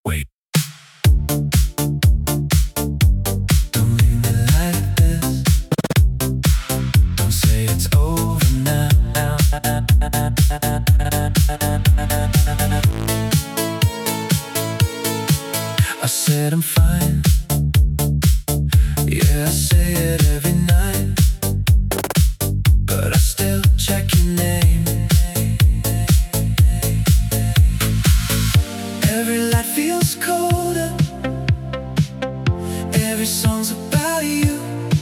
Wait. Don't leave me like this. Don't say it's over now. I said I'm fine. Yeah, I say it every night, but I still check your name. Every light feels colder. Every song's about you.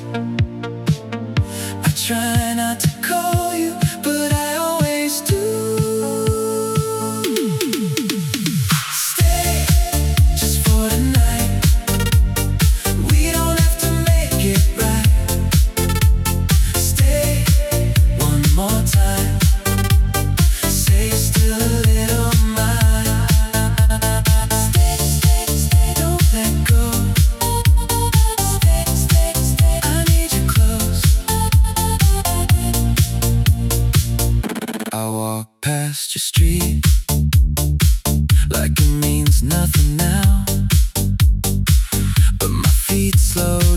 I try not to call you, but I always do. Stay just for tonight. We don't have to make it right. Stay one more time. Say you're still a little mine. Stay, stay, stay, don't let go. Stay, stay, stay, I need you close. I walk past your street like it means nothing now, but my feet slow